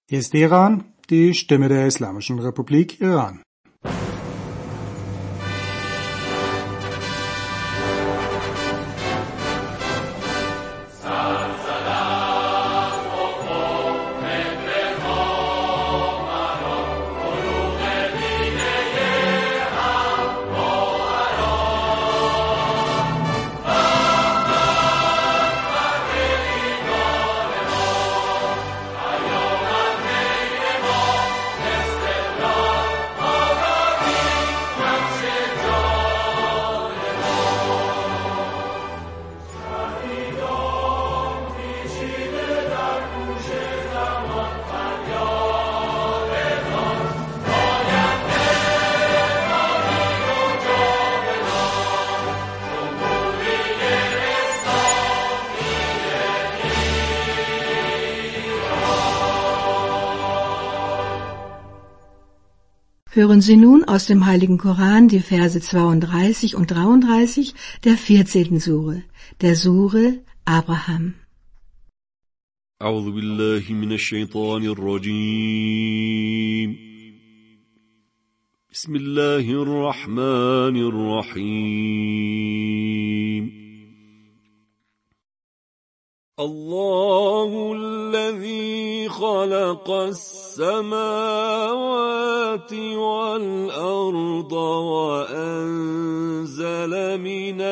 Hier ist Iran, die Stimme der Islamischen Republik Iran. Hören Sie nun aus dem Heiligen Koran die Verse 32 und 33 der 14. Sure, der Sure Abraham. أعوذ بالله من الشيطان الرجيم. بسم الله الرحمن الرحيم. الله الذي خلق السماوات والأرض وأنزل من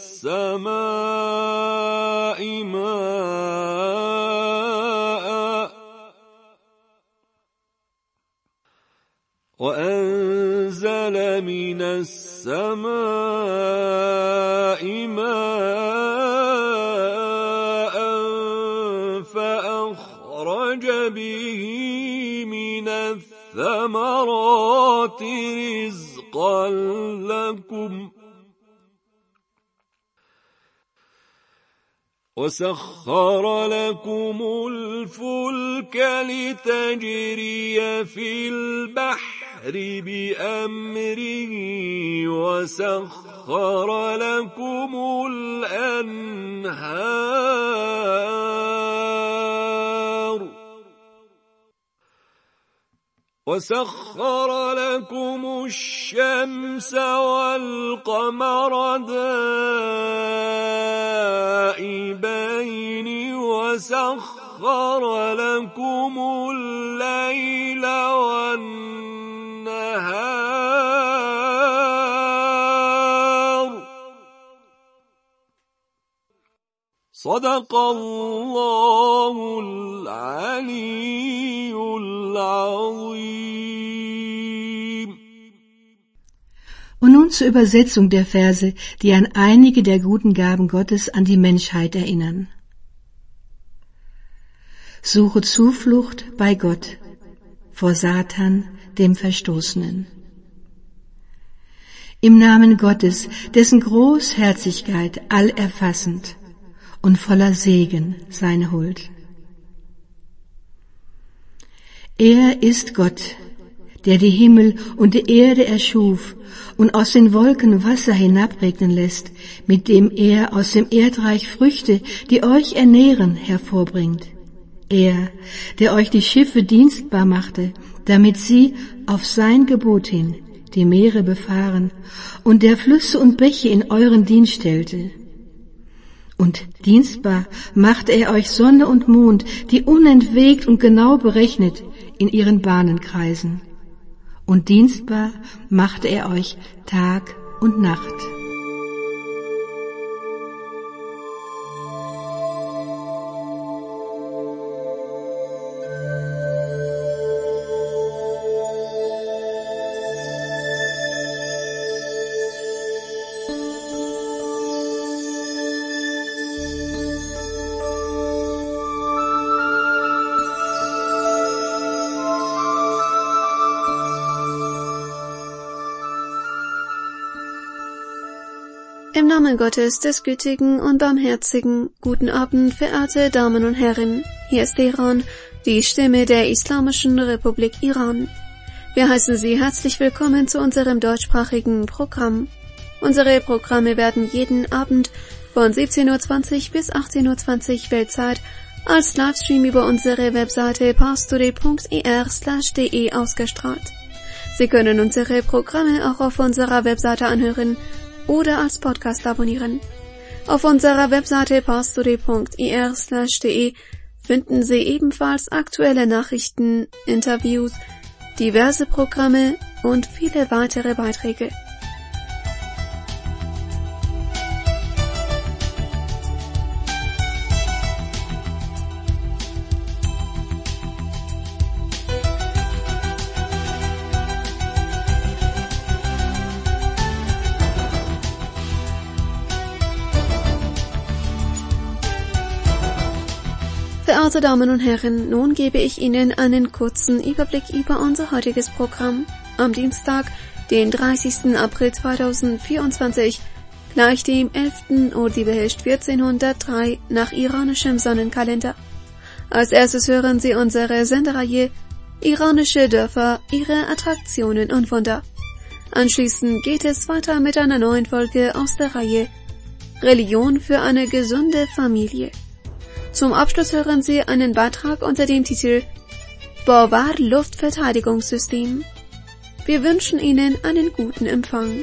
السماء ماء فأخرج به من الثمرات رزقا لكم وسخر لكم الفلك لتجري في البحر بأمره وسخر لكم الأنهار وسخر لكم الشمس والقمر دائبين وسخر لكم الليل والنهار صدق الله العلي العظيم. Und nun zur Übersetzung der Verse, die an einige der guten Gaben Gottes an die Menschheit erinnern. Suche Zuflucht bei Gott vor Satan, dem Verstoßenen. Im Namen Gottes, dessen Großherzigkeit allerfassend und voller Segen seine Huld. Er ist Gott, der die Himmel und die Erde erschuf und aus den Wolken Wasser hinabregnen lässt, mit dem er aus dem Erdreich Früchte, die euch ernähren, hervorbringt. Er, der euch die Schiffe dienstbar machte, damit sie auf sein Gebot hin die Meere befahren und der Flüsse und Bäche in euren Dienst stellte. Und dienstbar machte er euch Sonne und Mond, die unentwegt und genau berechnet in ihren Bahnen kreisen. Und dienstbar machte er euch Tag und Nacht. Im Namen Gottes, des Gütigen und Barmherzigen, guten Abend, verehrte Damen und Herren. Hier ist Iran, die Stimme der Islamischen Republik Iran. Wir heißen Sie herzlich willkommen zu unserem deutschsprachigen Programm. Unsere Programme werden jeden Abend von 17:20 bis 18:20 Weltzeit als Livestream über unsere Webseite pastore.er/de ausgestrahlt. Sie können unsere Programme auch auf unserer Webseite anhören oder als Podcast abonnieren. Auf unserer Webseite pastore.er/de finden Sie ebenfalls aktuelle Nachrichten, Interviews, diverse Programme und viele weitere Beiträge. Verehrte Damen und Herren, nun gebe ich Ihnen einen kurzen Überblick über unser heutiges Programm. Am Dienstag, den 30. April 2024, gleich dem 11. Ordibehesht 1403 nach iranischem Sonnenkalender. Als erstes hören Sie unsere Sendereihe Iranische Dörfer, ihre Attraktionen und Wunder. Anschließend geht es weiter mit einer neuen Folge aus der Reihe Religion für eine gesunde Familie. Zum Abschluss hören Sie einen Beitrag unter dem Titel Bavar Luftverteidigungssystem. Wir wünschen Ihnen einen guten Empfang.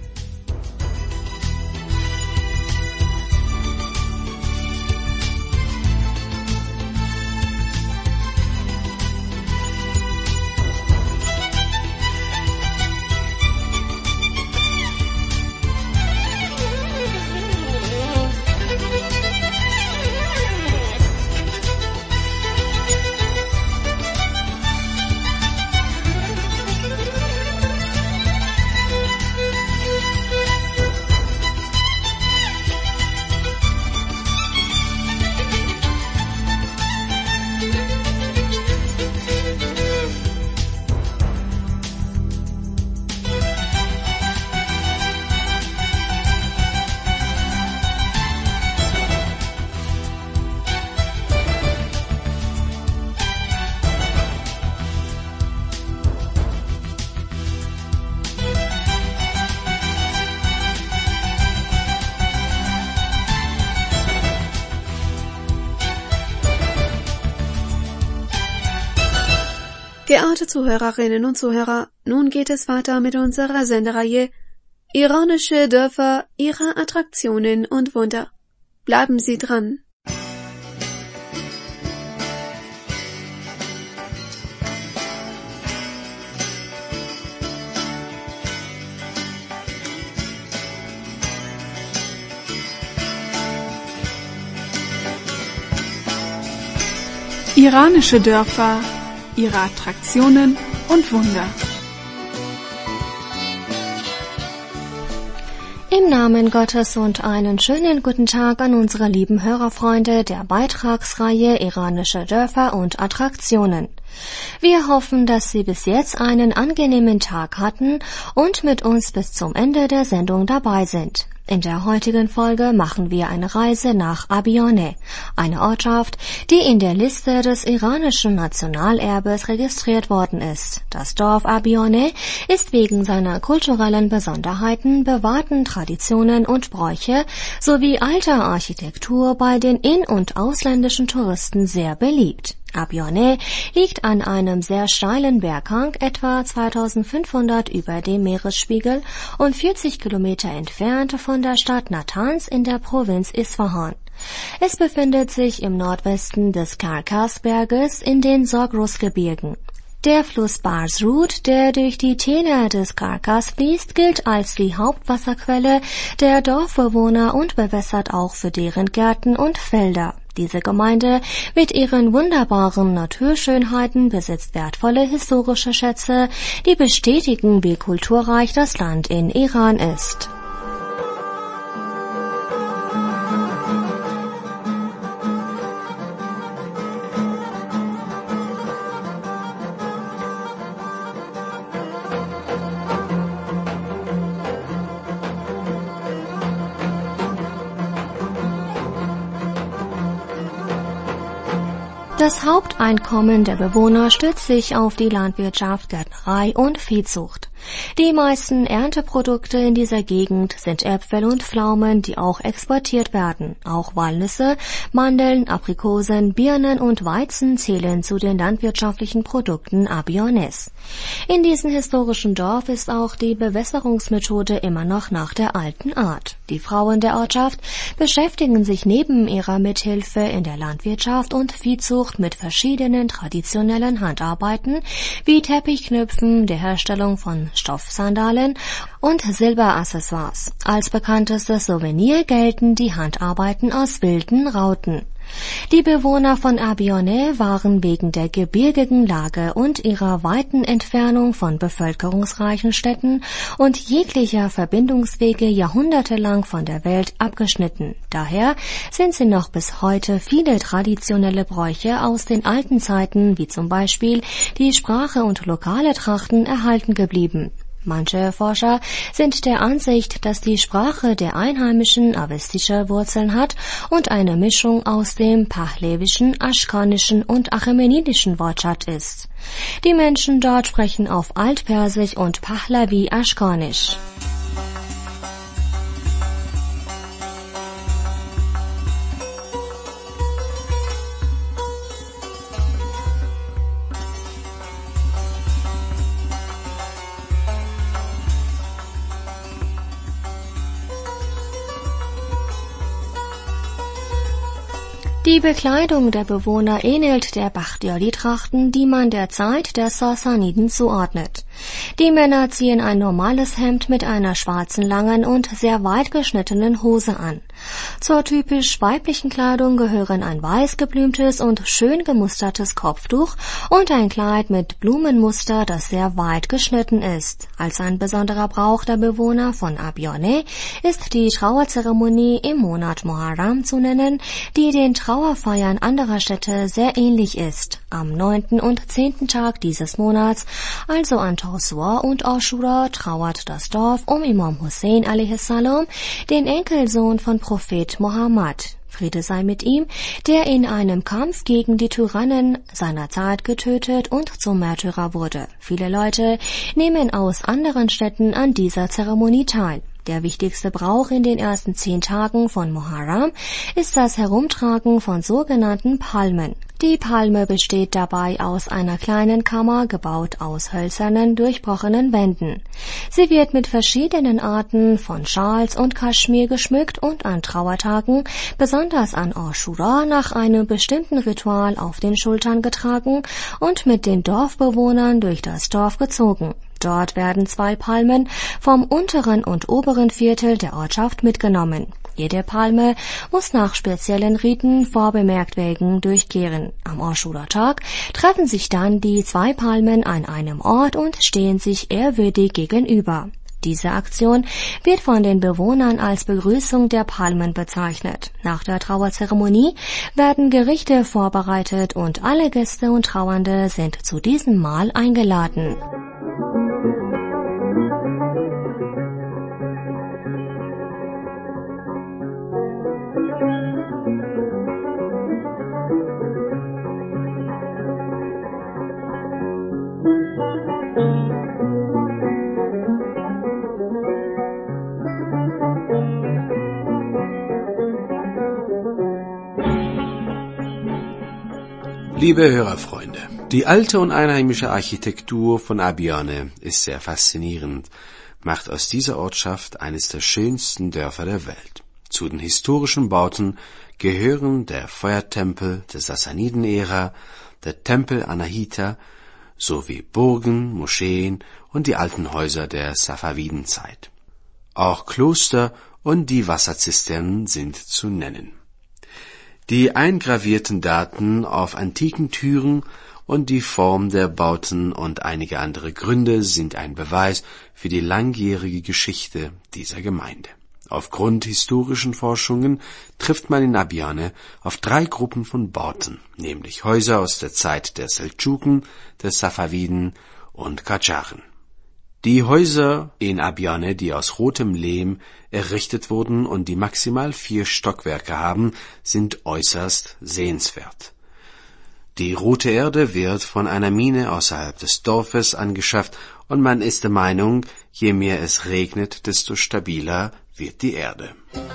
Geehrte Zuhörerinnen und Zuhörer, nun geht es weiter mit unserer Sendereihe Iranische Dörfer, ihre Attraktionen und Wunder. Bleiben Sie dran. Iranische Dörfer, ihre Attraktionen und Wunder. Im Namen Gottes und einen schönen guten Tag an unsere lieben Hörerfreunde der Beitragsreihe Iranische Dörfer und Attraktionen. Wir hoffen, dass Sie bis jetzt einen angenehmen Tag hatten und mit uns bis zum Ende der Sendung dabei sind. In der heutigen Folge machen wir eine Reise nach Abione, eine Ortschaft, die in der Liste des iranischen Nationalerbes registriert worden ist. Das Dorf Abione ist wegen seiner kulturellen Besonderheiten, bewahrten Traditionen und Bräuche sowie alter Architektur bei den in- und ausländischen Touristen sehr beliebt. Abione liegt an einem sehr steilen Berghang, etwa 2500 über dem Meeresspiegel und 40 Kilometer entfernt von der Stadt Natanz in der Provinz Isfahan. Es befindet sich im Nordwesten des Karkasberges in den Zagros-Gebirgen. Der Fluss Barsrud, der durch die Täler des Karkas fließt, gilt als die Hauptwasserquelle der Dorfbewohner und bewässert auch für deren Gärten und Felder. Diese Gemeinde mit ihren wunderbaren Naturschönheiten besitzt wertvolle historische Schätze, die bestätigen, wie kulturreich das Land in Iran ist. Das Haupteinkommen der Bewohner stützt sich auf die Landwirtschaft, Gärtnerei und Viehzucht. Die meisten Ernteprodukte in dieser Gegend sind Äpfel und Pflaumen, die auch exportiert werden. Auch Walnüsse, Mandeln, Aprikosen, Birnen und Weizen zählen zu den landwirtschaftlichen Produkten Abiones. In diesem historischen Dorf ist auch die Bewässerungsmethode immer noch nach der alten Art. Die Frauen der Ortschaft beschäftigen sich neben ihrer Mithilfe in der Landwirtschaft und Viehzucht mit verschiedenen traditionellen Handarbeiten wie Teppichknüpfen, der Herstellung von Stoffsandalen und Silberaccessoires. Als bekanntestes Souvenir gelten die Handarbeiten aus wilden Rauten. Die Bewohner von Abione waren wegen der gebirgigen Lage und ihrer weiten Entfernung von bevölkerungsreichen Städten und jeglicher Verbindungswege jahrhundertelang von der Welt abgeschnitten. Daher sind sie noch bis heute viele traditionelle Bräuche aus den alten Zeiten, wie zum Beispiel die Sprache und lokale Trachten, erhalten geblieben. Manche Forscher sind der Ansicht, dass die Sprache der Einheimischen avestische Wurzeln hat und eine Mischung aus dem pahlewischen, aschkanischen und achämenidischen Wortschatz ist. Die Menschen dort sprechen auf Altpersisch und Pahlavi-Aschkanisch. Die Bekleidung der Bewohner ähnelt der Bachtioli-Trachten, die man der Zeit der Sassaniden zuordnet. Die Männer ziehen ein normales Hemd mit einer schwarzen langen und sehr weit geschnittenen Hose an. Zur typisch weiblichen Kleidung gehören ein weiß geblümtes und schön gemustertes Kopftuch und ein Kleid mit Blumenmuster, das sehr weit geschnitten ist. Als ein besonderer Brauch der Bewohner von Abione ist die Trauerzeremonie im Monat Muharram zu nennen, die den Trauerfeiern anderer Städte sehr ähnlich ist. Am 9. und 10. Tag dieses Monats, also an Tasu'a und Ashura, trauert das Dorf um Imam Hussein a.s., den Enkelsohn von Prophet Mohammed, Friede sei mit ihm, der in einem Kampf gegen die Tyrannen seiner Zeit getötet und zum Märtyrer wurde. Viele Leute nehmen aus anderen Städten an dieser Zeremonie teil. Der wichtigste Brauch in den ersten 10 Tagen von Muharram ist das Herumtragen von sogenannten Palmen. Die Palme besteht dabei aus einer kleinen Kammer, gebaut aus hölzernen, durchbrochenen Wänden. Sie wird mit verschiedenen Arten von Schals und Kaschmir geschmückt und an Trauertagen, besonders an Ashura, nach einem bestimmten Ritual auf den Schultern getragen und mit den Dorfbewohnern durch das Dorf gezogen. Dort werden 2 Palmen vom unteren und oberen Viertel der Ortschaft mitgenommen. Jede Palme muss nach speziellen Riten vorbemerkt wegen durchkehren. Am Ashura-Tag treffen sich dann die 2 Palmen an einem Ort und stehen sich ehrwürdig gegenüber. Diese Aktion wird von den Bewohnern als Begrüßung der Palmen bezeichnet. Nach der Trauerzeremonie werden Gerichte vorbereitet und alle Gäste und Trauernde sind zu diesem Mahl eingeladen. Liebe Hörerfreunde, die alte und einheimische Architektur von Abione ist sehr faszinierend, macht aus dieser Ortschaft eines der schönsten Dörfer der Welt. Zu den historischen Bauten gehören der Feuertempel der Sassaniden-Ära, der Tempel Anahita sowie Burgen, Moscheen und die alten Häuser der Safavidenzeit. Auch Kloster und die Wasserzisternen sind zu nennen. Die eingravierten Daten auf antiken Türen und die Form der Bauten und einige andere Gründe sind ein Beweis für die langjährige Geschichte dieser Gemeinde. Aufgrund historischen Forschungen trifft man in Abione auf 3 Gruppen von Bauten, nämlich Häuser aus der Zeit der Seldschuken, der Safaviden und Kadscharen. Die Häuser in Abione, die aus rotem Lehm errichtet wurden und die maximal 4 Stockwerke haben, sind äußerst sehenswert. Die rote Erde wird von einer Mine außerhalb des Dorfes angeschafft und man ist der Meinung, je mehr es regnet, desto stabiler wird die Erde.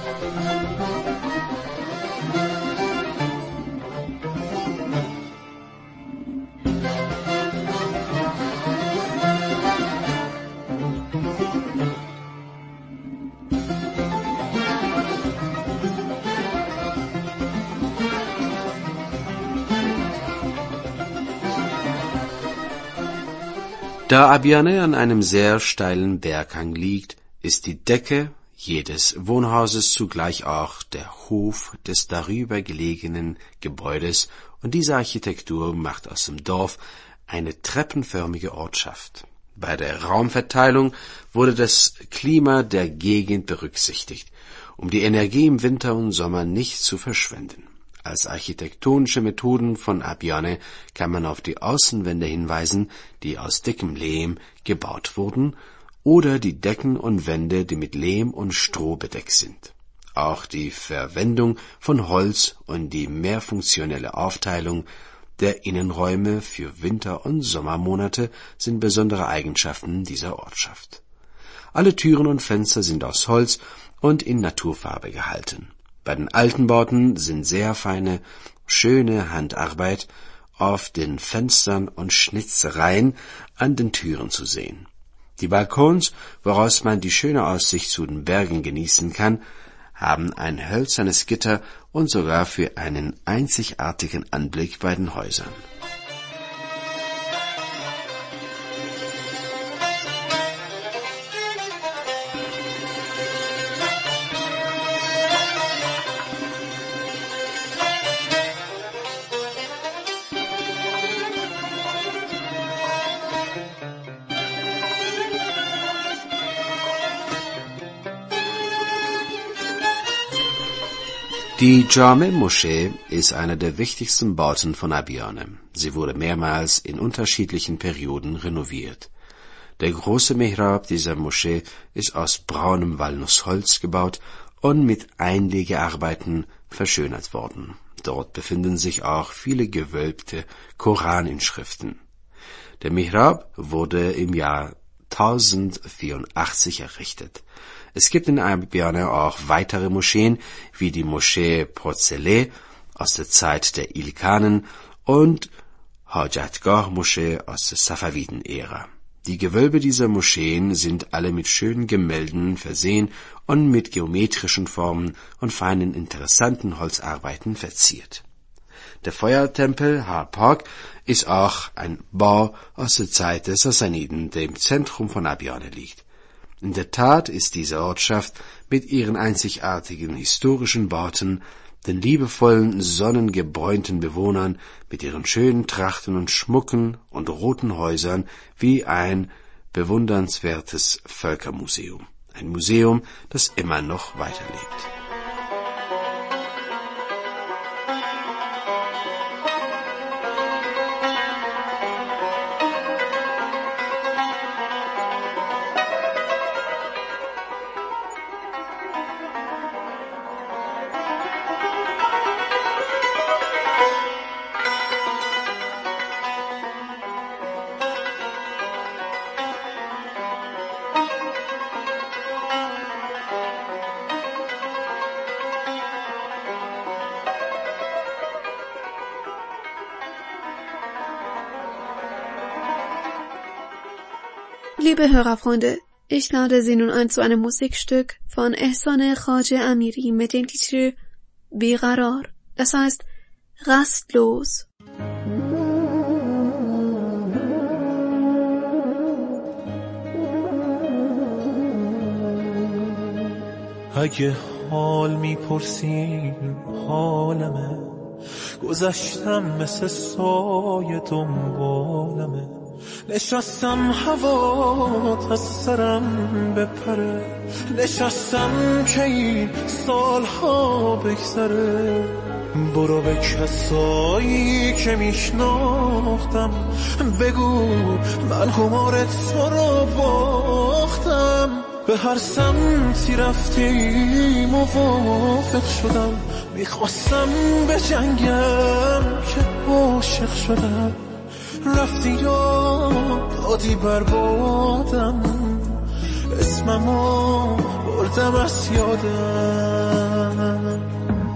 Da Abiane an einem sehr steilen Berghang liegt, ist die Decke jedes Wohnhauses zugleich auch der Hof des darüber gelegenen Gebäudes, und diese Architektur macht aus dem Dorf eine treppenförmige Ortschaft. Bei der Raumverteilung wurde das Klima der Gegend berücksichtigt, um die Energie im Winter und Sommer nicht zu verschwenden. Als architektonische Methoden von Abiane kann man auf die Außenwände hinweisen, die aus dickem Lehm gebaut wurden, oder die Decken und Wände, die mit Lehm und Stroh bedeckt sind. Auch die Verwendung von Holz und die mehrfunktionelle Aufteilung der Innenräume für Winter- und Sommermonate sind besondere Eigenschaften dieser Ortschaft. Alle Türen und Fenster sind aus Holz und in Naturfarbe gehalten. Bei den alten Bauten sind sehr feine, schöne Handarbeit auf den Fenstern und Schnitzereien an den Türen zu sehen. Die Balkons, woraus man die schöne Aussicht zu den Bergen genießen kann, haben ein hölzernes Gitter und sogar für einen einzigartigen Anblick bei den Häusern. Die Jame-Moschee ist einer der wichtigsten Bauten von Abiane. Sie wurde mehrmals in unterschiedlichen Perioden renoviert. Der große Mihrab dieser Moschee ist aus braunem Walnussholz gebaut und mit Einlegearbeiten verschönert worden. Dort befinden sich auch viele gewölbte Koraninschriften. Der Mihrab wurde im Jahr 1084 errichtet. Es gibt in Abiane auch weitere Moscheen, wie die Moschee Prozele aus der Zeit der Ilkhanen und Hajatgah-Moschee aus der Safaviden-Ära. Die Gewölbe dieser Moscheen sind alle mit schönen Gemälden versehen und mit geometrischen Formen und feinen, interessanten Holzarbeiten verziert. Der Feuertempel Har-Park ist auch ein Bau aus der Zeit der Sassaniden, der im Zentrum von Abiane liegt. In der Tat ist diese Ortschaft mit ihren einzigartigen historischen Bauten, den liebevollen, sonnengebräunten Bewohnern, mit ihren schönen Trachten und Schmucken und roten Häusern wie ein bewundernswertes Völkermuseum. Ein Museum, das immer noch weiterlebt. Liebe Hörerfreunde, ich lade Sie nun ein zu einem Musikstück von Ehsan Khwaja Amiri mit dem Titel Beqarar, das heißt rastlos. اگه حال میپرسین حالمه گذشتم مثل سایه دنبالمه نشستم هوا تا سرم بپره نشستم که این سالها بگذره برو به کسایی که میشناختم بگو من قمار تو رو باختم به هر سمتی رفتی موافق شدم میخواستم به جنگم که عاشق شدم رفتی یا دادی بربادم اسممو بردم از یادم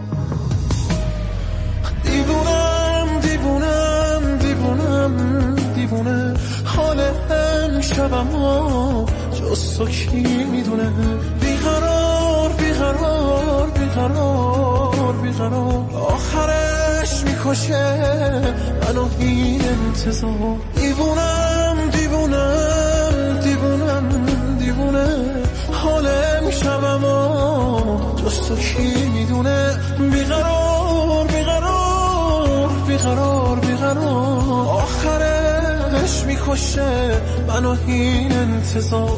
دیوونم دیوونم دیوونم دیوونه حال امشبمو جز تو کی میدونه بیقرار بیقرار بیقرار بیقرار آخرش میکشه منو این انتظار دیوونم دیوونم دیوونم دیوونه حال امشبمو جز تو کی میدونه بیقرار بیقرار بیقرار بیقرار آخرش میکشه منو این انتظار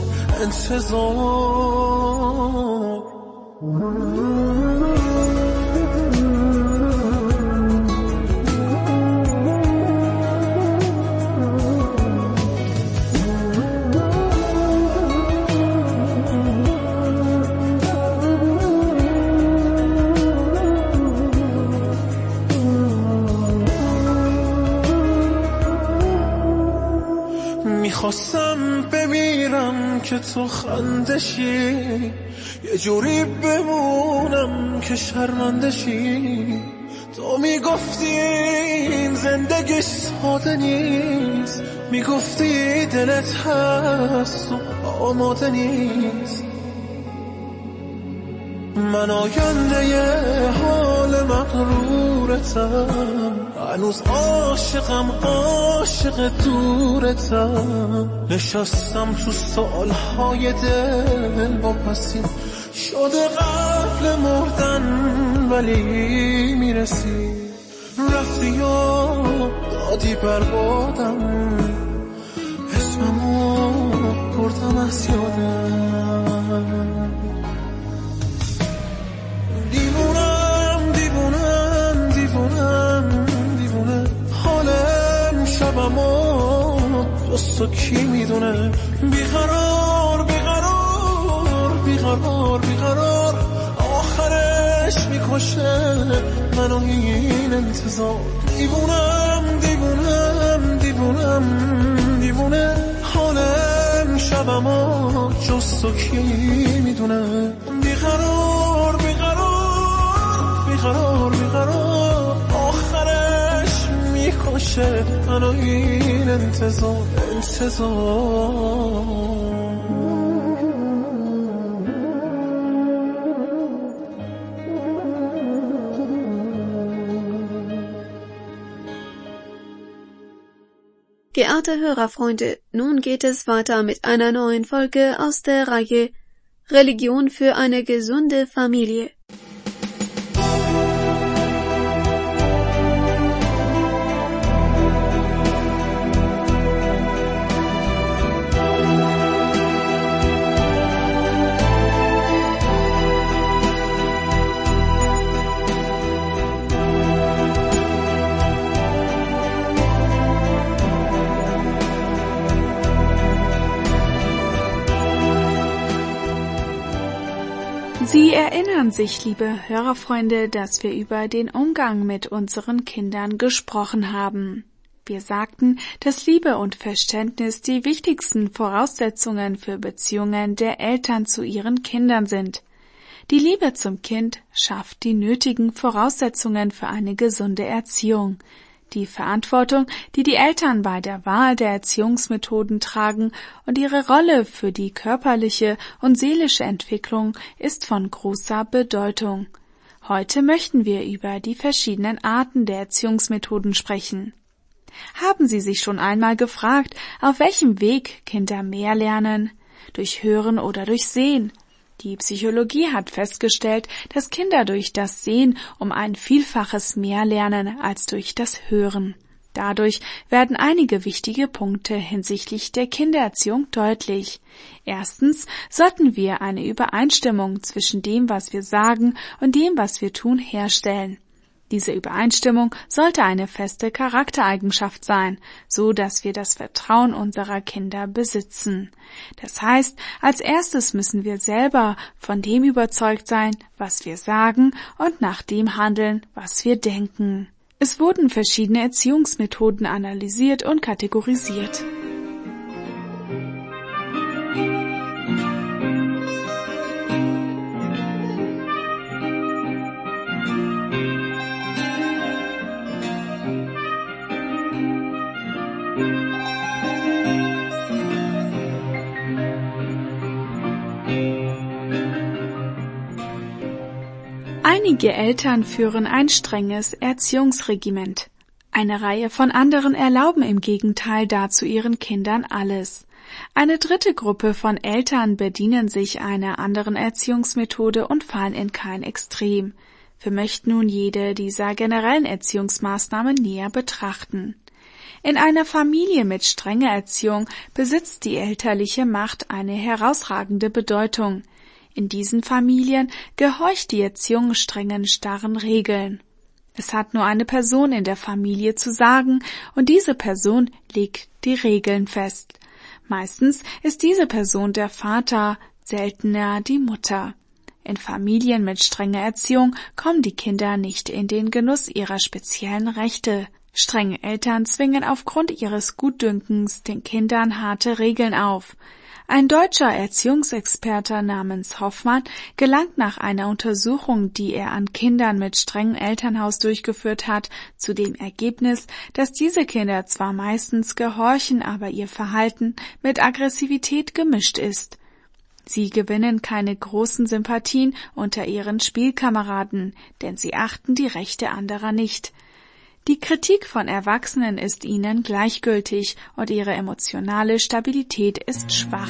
میخواستم بمیرم که تو خندشی یه جوری بمونم که شرمندشی تو میگفتی این زندگی ساده نیست میگفتی دلت هست و آماده نیست من آینده ی حال مغرورتم هنوز عاشقم عاشق دورتم نشستم تو سالهای دل با پسی شده قبل مردن ولی میرسی رفتی یا دادی بربادم اسممو بردم از یادم دیوونم دیوونم دیوونم دیوونه حال امشبمو جز تو کی میدونه بیقرار بیقرار بیقرار بیقرار آخرش میکشه منو این انتظار دیوونم دیوونم دیوونم دیوونه حال امشبمو جز تو کی میدونه بیقرار بیقرار بیقرار آخرش میکشه منو این انتظار Geehrte Hörerfreunde, nun geht es weiter mit einer neuen Folge aus der Reihe Religion für eine gesunde Familie. Sie erinnern sich, liebe Hörerfreunde, dass wir über den Umgang mit unseren Kindern gesprochen haben. Wir sagten, dass Liebe und Verständnis die wichtigsten Voraussetzungen für Beziehungen der Eltern zu ihren Kindern sind. Die Liebe zum Kind schafft die nötigen Voraussetzungen für eine gesunde Erziehung. Die Verantwortung, die die Eltern bei der Wahl der Erziehungsmethoden tragen und ihre Rolle für die körperliche und seelische Entwicklung ist von großer Bedeutung. Heute möchten wir über die verschiedenen Arten der Erziehungsmethoden sprechen. Haben Sie sich schon einmal gefragt, auf welchem Weg Kinder mehr lernen? Durch Hören oder durch Sehen? Die Psychologie hat festgestellt, dass Kinder durch das Sehen um ein Vielfaches mehr lernen als durch das Hören. Dadurch werden einige wichtige Punkte hinsichtlich der Kindererziehung deutlich. Erstens sollten wir eine Übereinstimmung zwischen dem, was wir sagen, und dem, was wir tun, herstellen. Diese Übereinstimmung sollte eine feste Charaktereigenschaft sein, so dass wir das Vertrauen unserer Kinder besitzen. Das heißt, als erstes müssen wir selber von dem überzeugt sein, was wir sagen, und nach dem handeln, was wir denken. Es wurden verschiedene Erziehungsmethoden analysiert und kategorisiert. Einige Eltern führen ein strenges Erziehungsregiment. Eine Reihe von anderen erlauben im Gegenteil dazu ihren Kindern alles. Eine dritte Gruppe von Eltern bedienen sich einer anderen Erziehungsmethode und fallen in kein Extrem. Wir möchten nun jede dieser generellen Erziehungsmaßnahmen näher betrachten. In einer Familie mit strenger Erziehung besitzt die elterliche Macht eine herausragende Bedeutung. In diesen Familien gehorcht die Erziehung strengen, starren Regeln. Es hat nur eine Person in der Familie zu sagen, und diese Person legt die Regeln fest. Meistens ist diese Person der Vater, seltener die Mutter. In Familien mit strenger Erziehung kommen die Kinder nicht in den Genuss ihrer speziellen Rechte. Strenge Eltern zwingen aufgrund ihres Gutdünkens den Kindern harte Regeln auf. Ein deutscher Erziehungsexperte namens Hoffmann gelangt nach einer Untersuchung, die er an Kindern mit strengem Elternhaus durchgeführt hat, zu dem Ergebnis, dass diese Kinder zwar meistens gehorchen, aber ihr Verhalten mit Aggressivität gemischt ist. Sie gewinnen keine großen Sympathien unter ihren Spielkameraden, denn sie achten die Rechte anderer nicht. Die Kritik von Erwachsenen ist ihnen gleichgültig und ihre emotionale Stabilität ist schwach.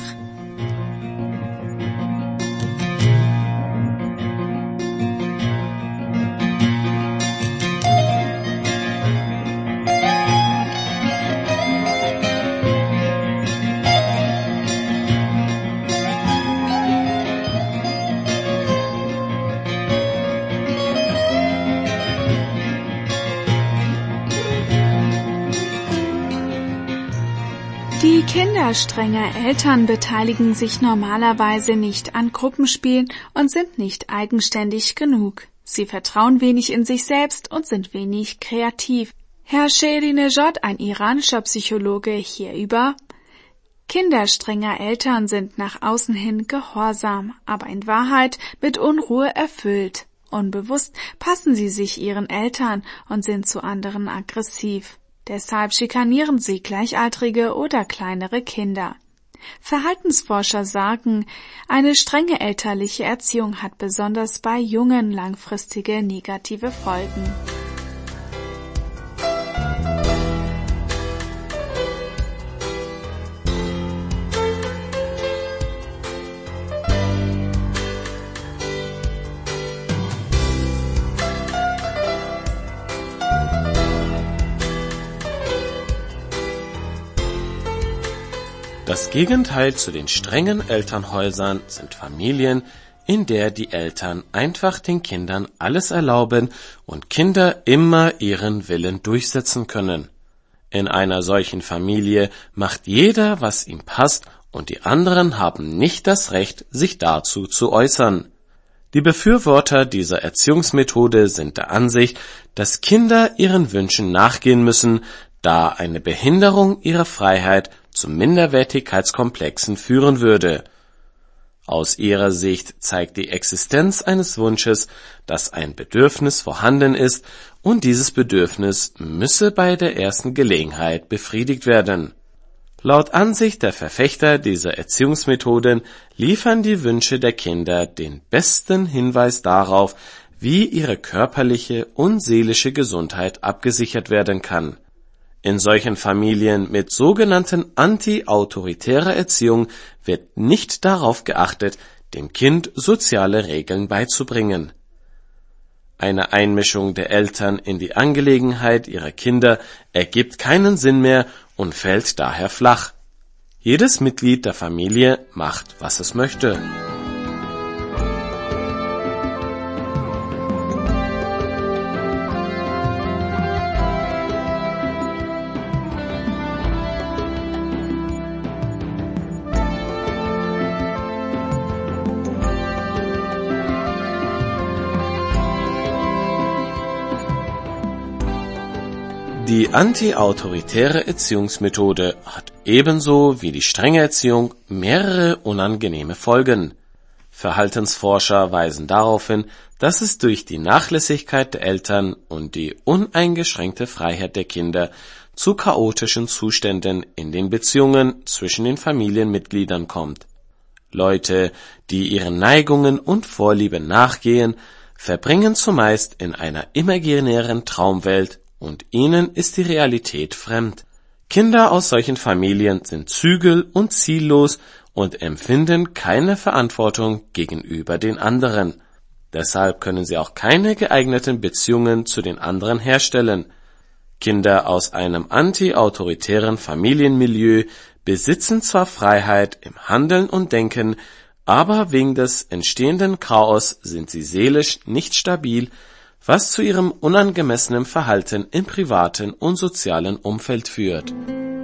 Die Kinder strenger Eltern beteiligen sich normalerweise nicht an Gruppenspielen und sind nicht eigenständig genug. Sie vertrauen wenig in sich selbst und sind wenig kreativ. Herr Shehrinejad, ein iranischer Psychologe, hierüber: Kinder strenger Eltern sind nach außen hin gehorsam, aber in Wahrheit mit Unruhe erfüllt. Unbewusst passen sie sich ihren Eltern und sind zu anderen aggressiv. Deshalb schikanieren sie Gleichaltrige oder kleinere Kinder. Verhaltensforscher sagen, eine strenge elterliche Erziehung hat besonders bei Jungen langfristige negative Folgen. Das Gegenteil zu den strengen Elternhäusern sind Familien, in der die Eltern einfach den Kindern alles erlauben und Kinder immer ihren Willen durchsetzen können. In einer solchen Familie macht jeder, was ihm passt, und die anderen haben nicht das Recht, sich dazu zu äußern. Die Befürworter dieser Erziehungsmethode sind der Ansicht, dass Kinder ihren Wünschen nachgehen müssen, da eine Behinderung ihrer Freiheit zu Minderwertigkeitskomplexen führen würde. Aus ihrer Sicht zeigt die Existenz eines Wunsches, dass ein Bedürfnis vorhanden ist und dieses Bedürfnis müsse bei der ersten Gelegenheit befriedigt werden. Laut Ansicht der Verfechter dieser Erziehungsmethoden liefern die Wünsche der Kinder den besten Hinweis darauf, wie ihre körperliche und seelische Gesundheit abgesichert werden kann. In solchen Familien mit sogenannten anti-autoritärer Erziehung wird nicht darauf geachtet, dem Kind soziale Regeln beizubringen. Eine Einmischung der Eltern in die Angelegenheit ihrer Kinder ergibt keinen Sinn mehr und fällt daher flach. Jedes Mitglied der Familie macht, was es möchte. Die anti-autoritäre Erziehungsmethode hat ebenso wie die strenge Erziehung mehrere unangenehme Folgen. Verhaltensforscher weisen darauf hin, dass es durch die Nachlässigkeit der Eltern und die uneingeschränkte Freiheit der Kinder zu chaotischen Zuständen in den Beziehungen zwischen den Familienmitgliedern kommt. Leute, die ihren Neigungen und Vorlieben nachgehen, verbringen zumeist in einer imaginären Traumwelt und ihnen ist die Realität fremd. Kinder aus solchen Familien sind zügel- und ziellos und empfinden keine Verantwortung gegenüber den anderen. Deshalb können sie auch keine geeigneten Beziehungen zu den anderen herstellen. Kinder aus einem anti-autoritären Familienmilieu besitzen zwar Freiheit im Handeln und Denken, aber wegen des entstehenden Chaos sind sie seelisch nicht stabil, was zu ihrem unangemessenen Verhalten im privaten und sozialen Umfeld führt.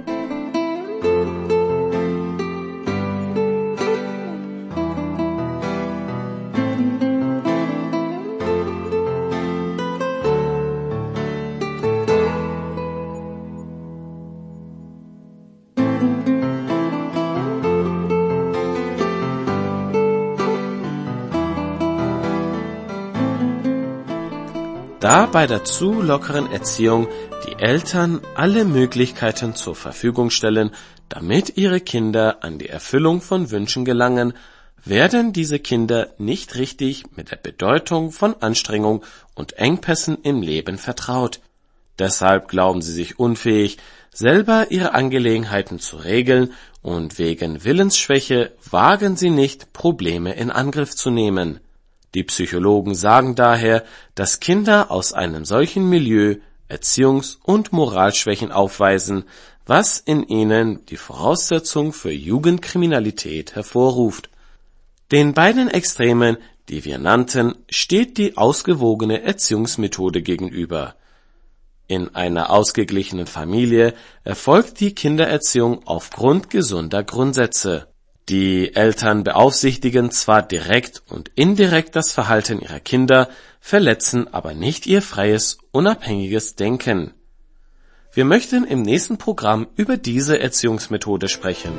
Da bei der zu lockeren Erziehung die Eltern alle Möglichkeiten zur Verfügung stellen, damit ihre Kinder an die Erfüllung von Wünschen gelangen, werden diese Kinder nicht richtig mit der Bedeutung von Anstrengung und Engpässen im Leben vertraut. Deshalb glauben sie sich unfähig, selber ihre Angelegenheiten zu regeln, und wegen Willensschwäche wagen sie nicht, Probleme in Angriff zu nehmen. Die Psychologen sagen daher, dass Kinder aus einem solchen Milieu Erziehungs- und Moralschwächen aufweisen, was in ihnen die Voraussetzung für Jugendkriminalität hervorruft. Den beiden Extremen, die wir nannten, steht die ausgewogene Erziehungsmethode gegenüber. In einer ausgeglichenen Familie erfolgt die Kindererziehung aufgrund gesunder Grundsätze. Die Eltern beaufsichtigen zwar direkt und indirekt das Verhalten ihrer Kinder, verletzen aber nicht ihr freies, unabhängiges Denken. Wir möchten im nächsten Programm über diese Erziehungsmethode sprechen.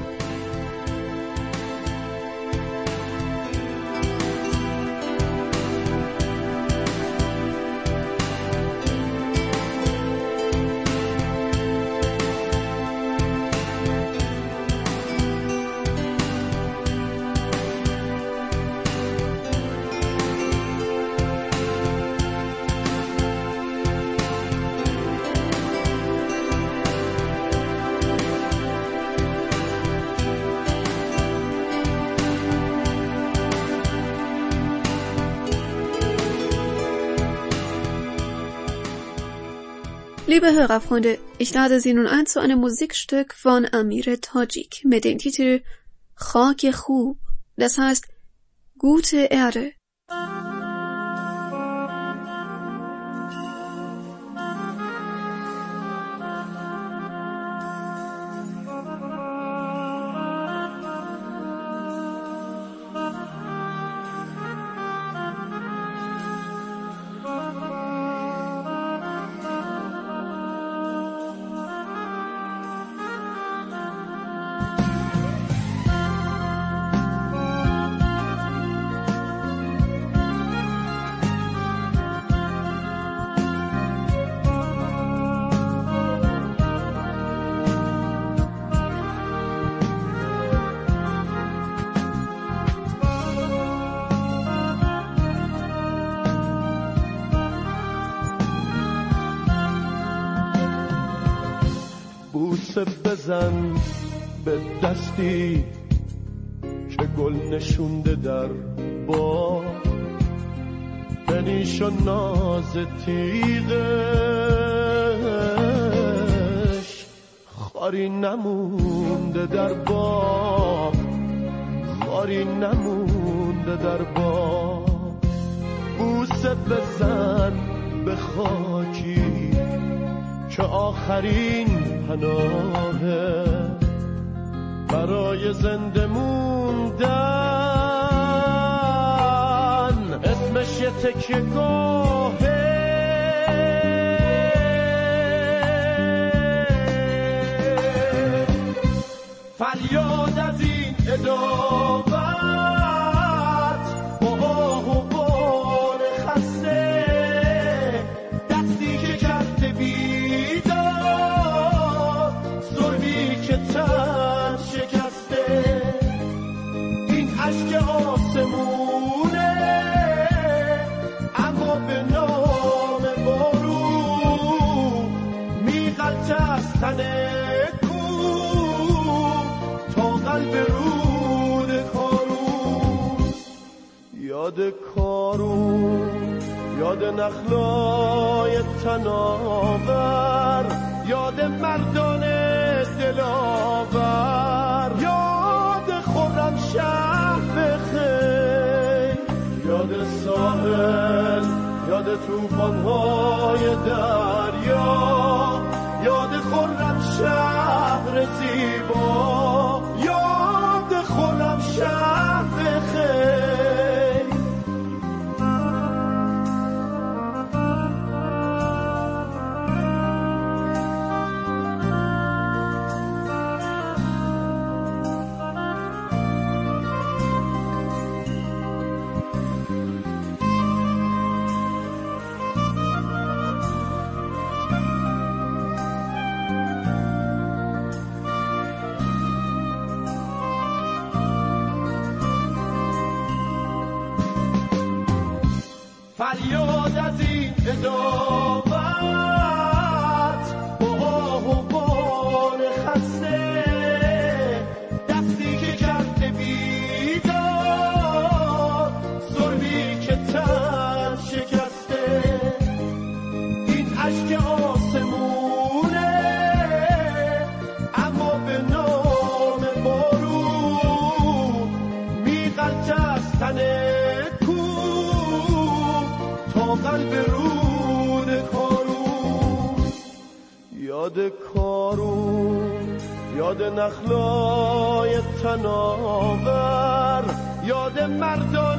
Liebe Hörerfreunde, ich lade Sie nun ein zu einem Musikstück von Amir Tajik mit dem Titel Khak Khub, das heißt gute Erde. بوسه بزن به دستی که گل نشونده در باغ، بنیش و ناز تیغش خاری نمونده در باغ، خاری نمونده در باغ. بوسه بزن به خاکی که آخرین پناهه برای زنده موندن، اسمش یه تکیه گاهه. فریاد از این عداوت با آه و بار خسته، دستی که کرده بیدار، ظلمی که تن شکسته. این اشک آسمونه اما به نام بارون میغلطه از تن قلب رود کارون. یاد کارون، یاد نخلای تناور، یاد مردان دلاور، یاد خرم شهر خیل، یاد ساحل، یاد طوفان‌های دریا، یاد خرم شهر زیبا، یاد خرم شهر خیل. فریاد از این عداوت با آه و بار خسته، دستی که کرده بیدار، ظلمی که تن شکسته. این اشک آسمونه اما به نام بارون میغلطه از تن قلب رود کارون. یاد کارون، یاد نخلای تناور، یاد مردان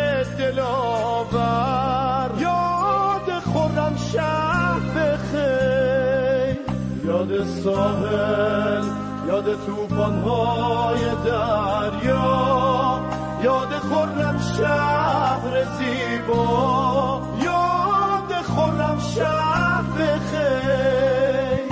دلاور، یاد خرم شهر خیل، یاد ساحل، یاد طوفان‌های دریا، یاد خرم شهر زیبا، یاد خرم شهر خیل.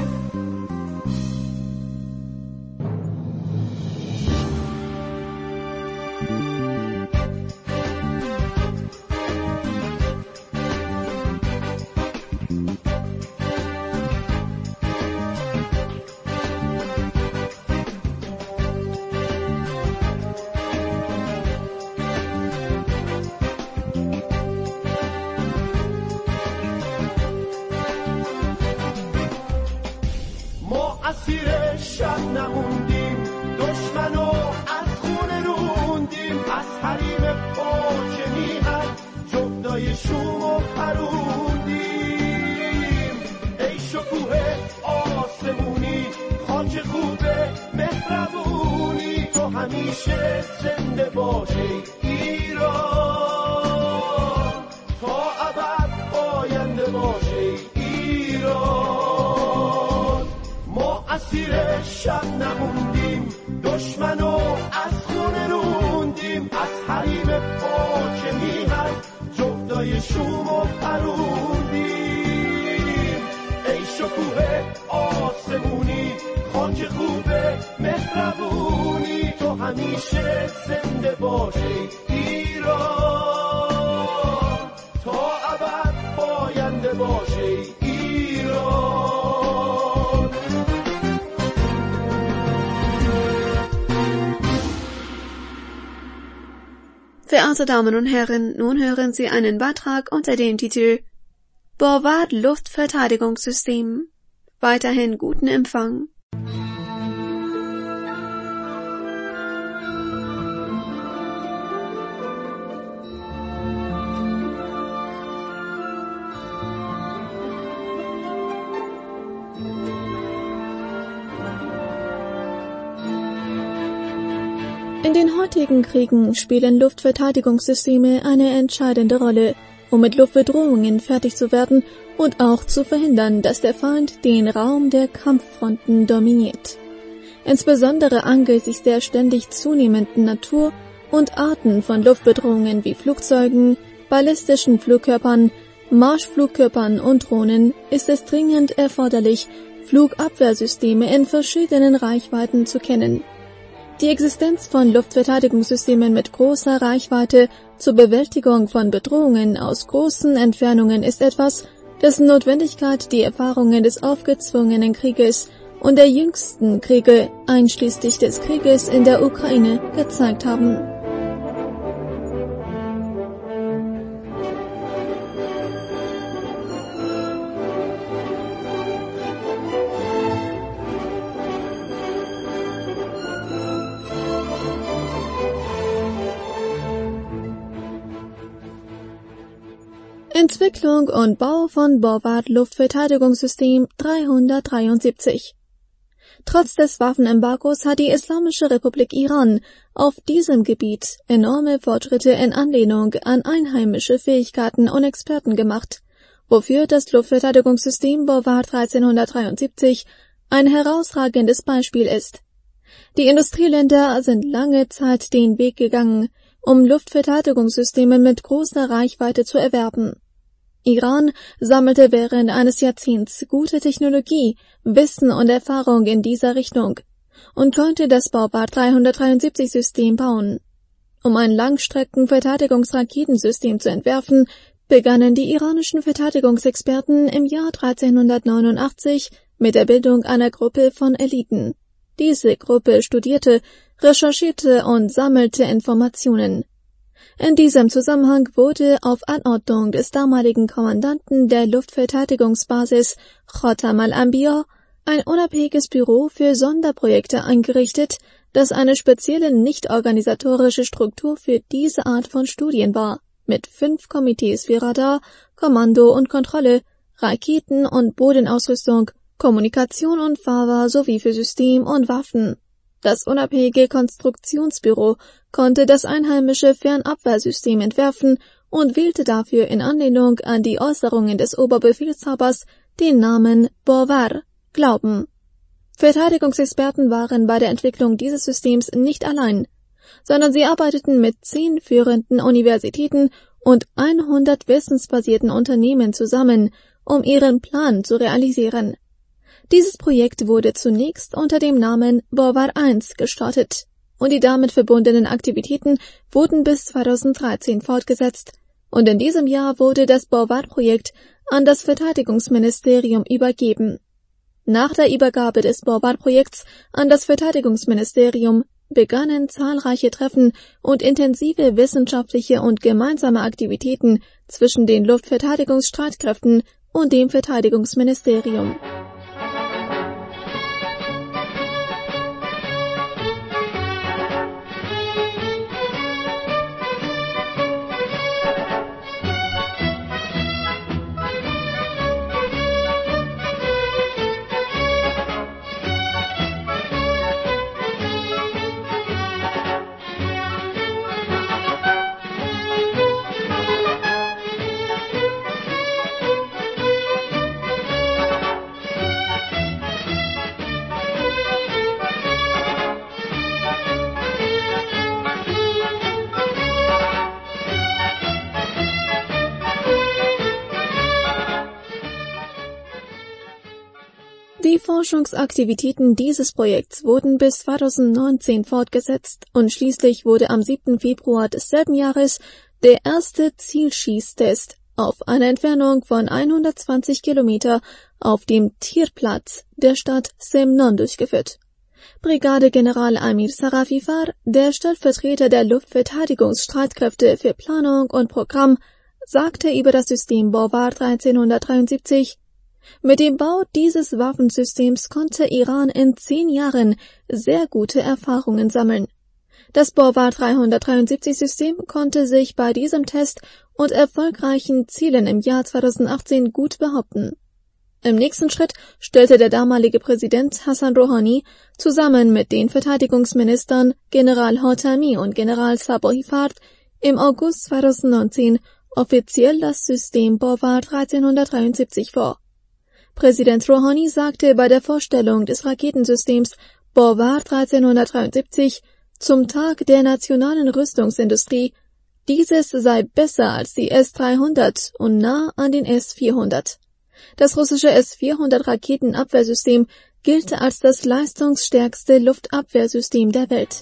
اسیر شب نموندیم، دشمنو از خون روندیم، از حریم پاک میهن جغدای شومو پروندیم. ای شکوه آسمونی، خاک خوبه مهربونی، تو همیشه زنده باشی ایران، تا ابد پاینده باشی ایران. اسیر شب نموندیم، دشمنو از خون روندیم، از حریم پاک میهن جغدای شومو پروندیم. ای شکوه آسمونی، خاک خوبه مهربونی، تو همیشه زنده باشی ایران، تا ابد پاینده باشی ایران. Verehrte Damen und Herren, nun hören Sie einen Beitrag unter dem Titel Bovard Luftverteidigungssystem. Weiterhin guten Empfang. In den heutigen Kriegen spielen Luftverteidigungssysteme eine entscheidende Rolle, um mit Luftbedrohungen fertig zu werden und auch zu verhindern, dass der Feind den Raum der Kampffronten dominiert. insbesondere angesichts der ständig zunehmenden Natur- und Arten von Luftbedrohungen wie Flugzeugen, ballistischen Flugkörpern, Marschflugkörpern und Drohnen ist es dringend erforderlich, Flugabwehrsysteme in verschiedenen Reichweiten zu kennen. Die Existenz von Luftverteidigungssystemen mit großer Reichweite zur Bewältigung von Bedrohungen aus großen Entfernungen ist etwas, dessen Notwendigkeit die Erfahrungen des aufgezwungenen Krieges und der jüngsten Kriege, einschließlich des Krieges in der Ukraine, gezeigt haben. Entwicklung und Bau von Borward-Luftverteidigungssystem 373. Trotz des Waffenembargos hat die Islamische Republik Iran auf diesem Gebiet enorme Fortschritte in Anlehnung an einheimische Fähigkeiten und Experten gemacht, wofür das Luftverteidigungssystem Borward 1373 ein herausragendes Beispiel ist. Die Industrieländer sind lange Zeit den Weg gegangen, um Luftverteidigungssysteme mit großer Reichweite zu erwerben. Iran sammelte während eines Jahrzehnts gute Technologie, Wissen und Erfahrung in dieser Richtung und konnte das Borward 373-System bauen. Um ein Langstrecken-Verteidigungsraketensystem zu entwerfen, begannen die iranischen Verteidigungsexperten im Jahr 1389 mit der Bildung einer Gruppe von Eliten. Diese Gruppe studierte, recherchierte und sammelte Informationen. In diesem Zusammenhang wurde auf Anordnung des damaligen Kommandanten der Luftverteidigungsbasis Khatam al-Anbiya ein unabhängiges Büro für Sonderprojekte eingerichtet, das eine spezielle nicht-organisatorische Struktur für diese Art von Studien war, mit 5 Komitees für Radar, Kommando und Kontrolle, Raketen- und Bodenausrüstung, Kommunikation und Fahrer sowie für System und Waffen. Das unabhängige Konstruktionsbüro konnte das einheimische Fernabwehrsystem entwerfen und wählte dafür in Anlehnung an die Äußerungen des Oberbefehlshabers den Namen Borwar, Glauben. Verteidigungsexperten waren bei der Entwicklung dieses Systems nicht allein, sondern sie arbeiteten mit 10 führenden Universitäten und 100 wissensbasierten Unternehmen zusammen, um ihren Plan zu realisieren. Dieses Projekt wurde zunächst unter dem Namen Borwar 1 gestartet und die damit verbundenen Aktivitäten wurden bis 2013 fortgesetzt und in diesem Jahr wurde das Borwar-Projekt an das Verteidigungsministerium übergeben. Nach der Übergabe des Borwar-Projekts an das Verteidigungsministerium begannen zahlreiche Treffen und intensive wissenschaftliche und gemeinsame Aktivitäten zwischen den Luftverteidigungsstreitkräften und dem Verteidigungsministerium. Die Forschungsaktivitäten dieses Projekts wurden bis 2019 fortgesetzt und schließlich wurde am 7. Februar desselben Jahres der erste Zielschießtest auf einer Entfernung von 120 Kilometer auf dem Tirplatz der Stadt Semnon durchgeführt. Brigadegeneral Amir Sarafifar, der Stellvertreter der Luftverteidigungsstreitkräfte für Planung und Programm, sagte über das System Borward 1373: Mit dem Bau dieses Waffensystems konnte Iran in 10 Jahren sehr gute Erfahrungen sammeln. Das Borward 373-System konnte sich bei diesem Test und erfolgreichen Zielen im Jahr 2018 gut behaupten. Im nächsten Schritt stellte der damalige Präsident Hassan Rouhani zusammen mit den Verteidigungsministern General Khatami und General Sabahi Fard im August 2019 offiziell das System Borward 1373 vor. Präsident Rouhani sagte bei der Vorstellung des Raketensystems Boulevard 1373, zum Tag der nationalen Rüstungsindustrie, dieses sei besser als die S-300 und nah an den S-400. Das russische S-400 Raketenabwehrsystem gilt als das leistungsstärkste Luftabwehrsystem der Welt.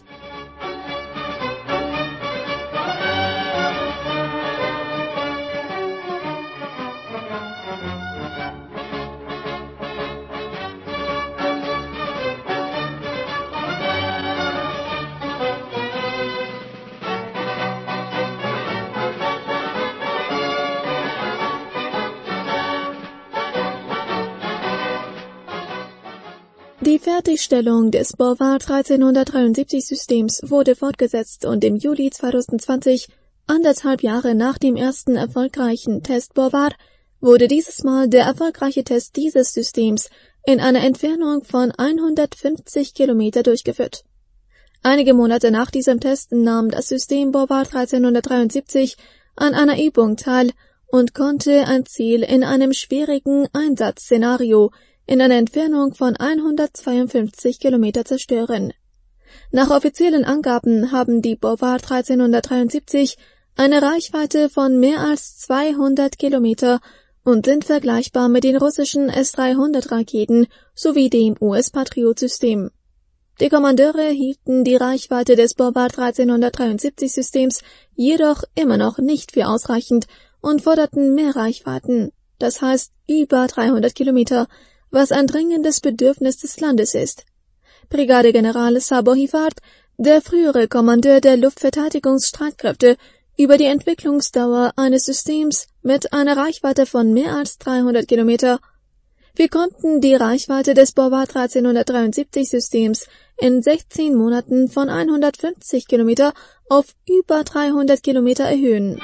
Die Fertigstellung des Boulevard 1373-Systems wurde fortgesetzt und im Juli 2020, 1,5 Jahre nach dem ersten erfolgreichen Test Boulevard, wurde dieses Mal der erfolgreiche Test dieses Systems in einer Entfernung von 150 Kilometer durchgeführt. Einige Monate nach diesem Test nahm das System Boulevard 1373 an einer Übung teil und konnte ein Ziel in einem schwierigen Einsatzszenario in einer Entfernung von 152 Kilometer zerstören. Nach offiziellen Angaben haben die Boulevard 1373 eine Reichweite von mehr als 200 Kilometer und sind vergleichbar mit den russischen S-300-Raketen sowie dem US-Patriot-System. Die Kommandeure hielten die Reichweite des Boulevard 1373-Systems jedoch immer noch nicht für ausreichend und forderten mehr Reichweiten, das heißt über 300 Kilometer, was ein dringendes Bedürfnis des Landes ist. Brigadegeneral Sabo Hifard, der frühere Kommandeur der Luftverteidigungsstreitkräfte, über die Entwicklungsdauer eines Systems mit einer Reichweite von mehr als 300 Kilometer. Wir konnten die Reichweite des Boulevard 1373-Systems in 16 Monaten von 150 Kilometer auf über 300 Kilometer erhöhen.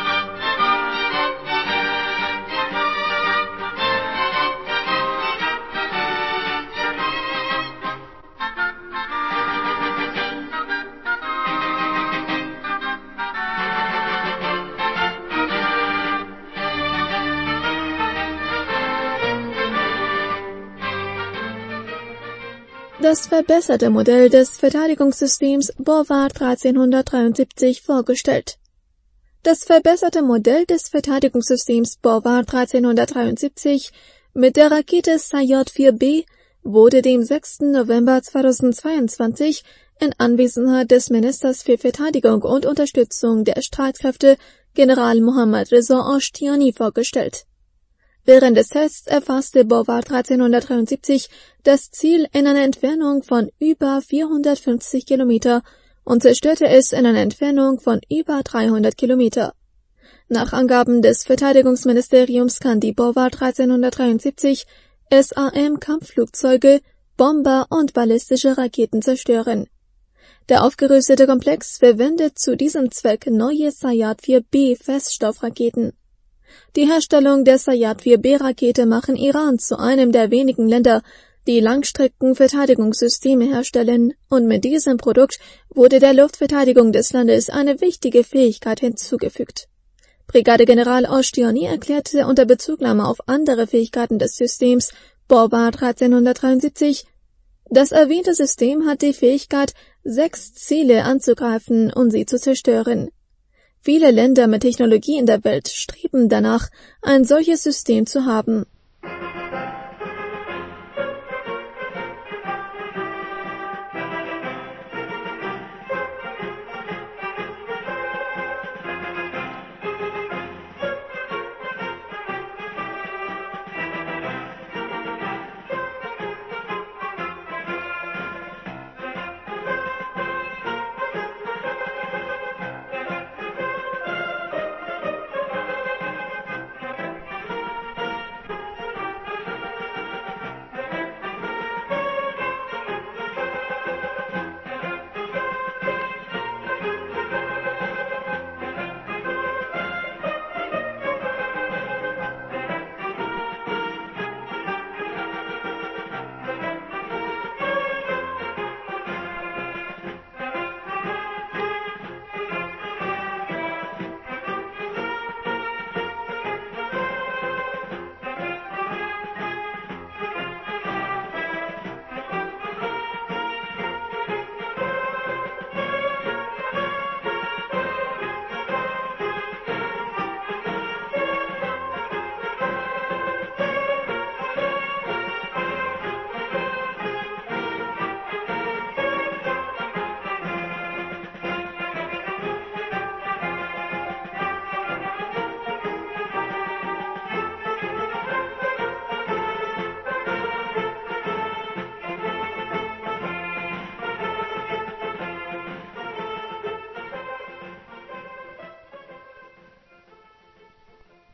Das verbesserte Modell des Verteidigungssystems Boulevard 1373 vorgestellt. Das verbesserte Modell des Verteidigungssystems Boulevard 1373 mit der Rakete Sayad-4B wurde dem 6. November 2022 in Anwesenheit des Ministers für Verteidigung und Unterstützung der Streitkräfte, General Mohammad Reza Ashtiani, vorgestellt. Während des Tests erfasste Boulevard 1373 das Ziel in einer Entfernung von über 450 Kilometer und zerstörte es in einer Entfernung von über 300 Kilometer. Nach Angaben des Verteidigungsministeriums kann die Boulevard 1373 SAM-Kampfflugzeuge, Bomber und ballistische Raketen zerstören. Der aufgerüstete Komplex verwendet zu diesem Zweck neue Sayad-4B-Feststoffraketen. Die Herstellung der Sayad-4B-Rakete machen Iran zu einem der wenigen Länder, die Langstreckenverteidigungssysteme herstellen, und mit diesem Produkt wurde der Luftverteidigung des Landes eine wichtige Fähigkeit hinzugefügt. Brigadegeneral Ashtiani erklärte unter Bezugnahme auf andere Fähigkeiten des Systems Boulevard 1373, das erwähnte System hat die Fähigkeit, 6 Ziele anzugreifen und sie zu zerstören. Viele Länder mit Technologie in der Welt streben danach, ein solches System zu haben.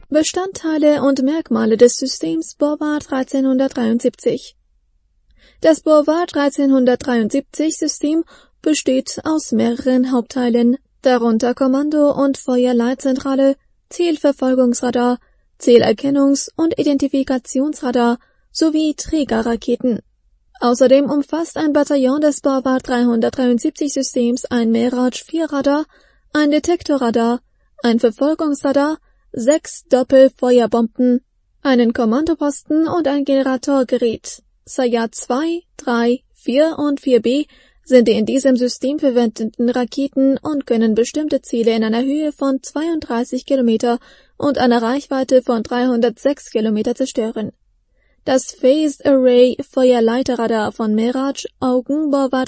Bestandteile und Merkmale des Systems Borvar 1373. Das Borvar 1373-System besteht aus mehreren Hauptteilen, darunter Kommando- und Feuerleitzentrale, Zielverfolgungsradar, Zielerkennungs- und Identifikationsradar sowie Trägerraketen. Außerdem umfasst ein Bataillon des Borvar 373-Systems ein Mirage-4-Radar, ein Detektorradar, ein Verfolgungsradar, 6 Doppelfeuerbomben, einen Kommandoposten und ein Generatorgerät. Sayad 2, 3, 4 und 4B sind die in diesem System verwendeten Raketen und können bestimmte Ziele in einer Höhe von 32 Kilometer und einer Reichweite von 306 Kilometer zerstören. Das Phased Array Feuerleiterradar von Mirage Augen Borvar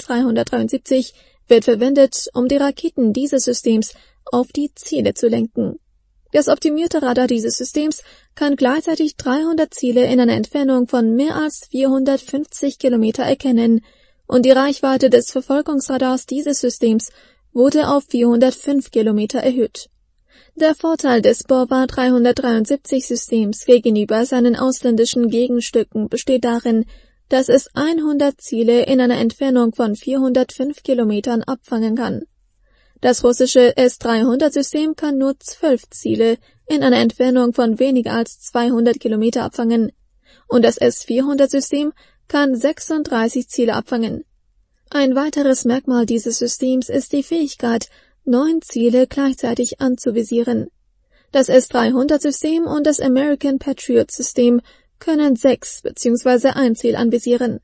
373 wird verwendet, um die Raketen dieses Systems auf die Ziele zu lenken. Das optimierte Radar dieses Systems kann gleichzeitig 300 Ziele in einer Entfernung von mehr als 450 Kilometer erkennen, und die Reichweite des Verfolgungsradars dieses Systems wurde auf 405 Kilometer erhöht. Der Vorteil des Borvar 373-Systems gegenüber seinen ausländischen Gegenstücken besteht darin, dass es 100 Ziele in einer Entfernung von 405 Kilometern abfangen kann. Das russische S-300-System kann nur 12 Ziele in einer Entfernung von weniger als 200 Kilometer abfangen, und das S-400-System kann 36 Ziele abfangen. Ein weiteres Merkmal dieses Systems ist die Fähigkeit, 9 Ziele gleichzeitig anzuvisieren. Das S-300-System und das American Patriot-System können 6 bzw. ein Ziel anvisieren.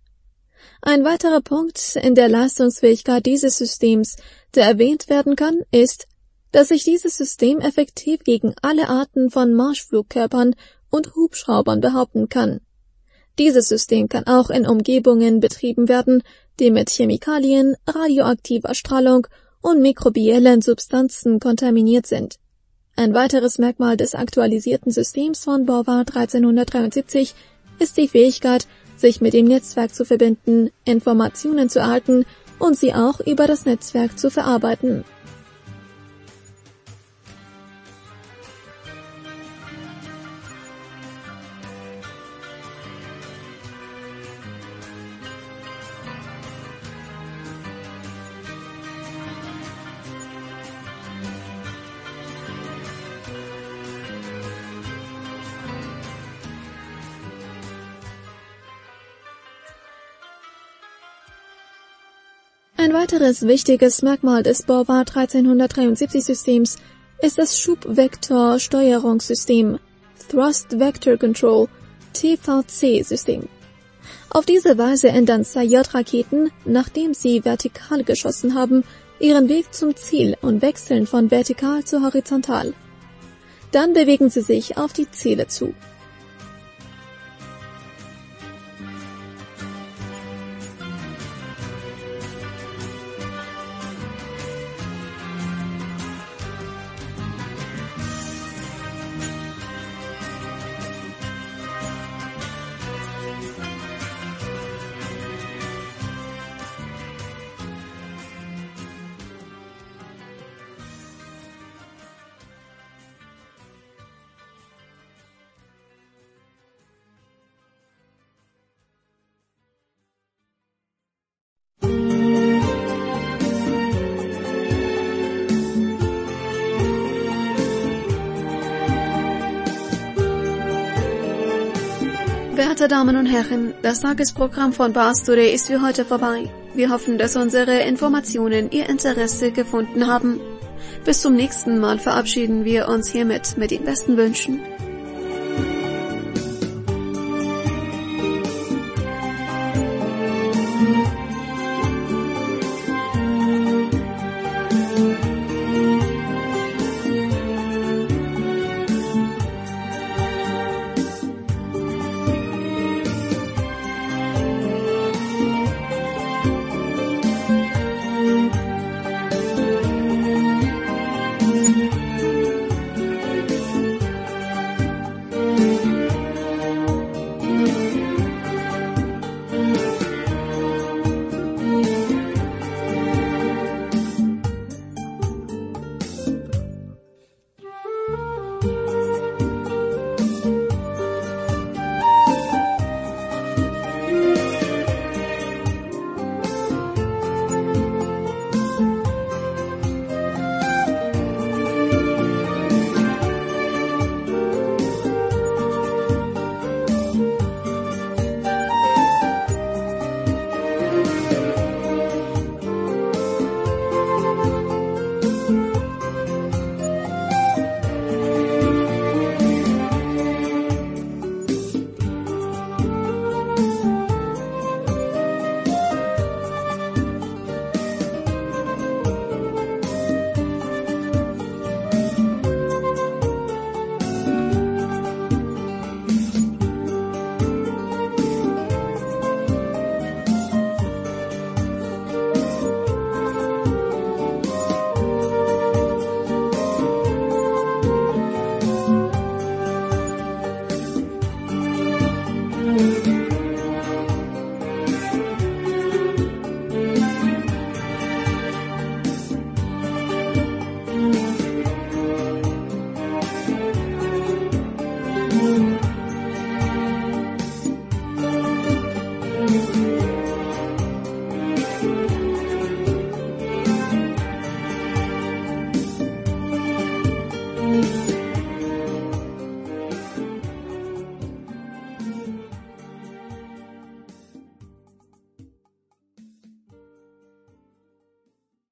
Ein weiterer Punkt in der Leistungsfähigkeit dieses Systems, der erwähnt werden kann, ist, dass sich dieses System effektiv gegen alle Arten von Marschflugkörpern und Hubschraubern behaupten kann. Dieses System kann auch in Umgebungen betrieben werden, die mit Chemikalien, radioaktiver Strahlung und mikrobiellen Substanzen kontaminiert sind. Ein weiteres Merkmal des aktualisierten Systems von Borvar 1373 ist die Fähigkeit, sich mit dem Netzwerk zu verbinden, Informationen zu erhalten und sie auch über das Netzwerk zu verarbeiten. Ein weiteres wichtiges Merkmal des Borvar 1373-Systems ist das Schubvektor-Steuerungssystem, Thrust Vector Control, TVC-System. Auf diese Weise ändern Sayad-Raketen, nachdem sie vertikal geschossen haben, ihren Weg zum Ziel und wechseln von vertikal zu horizontal. Dann bewegen sie sich auf die Ziele zu. Werte Damen und Herren, das Tagesprogramm von Bars Today ist für heute vorbei. Wir hoffen, dass unsere Informationen Ihr Interesse gefunden haben. Bis zum nächsten Mal verabschieden wir uns hiermit mit den besten Wünschen.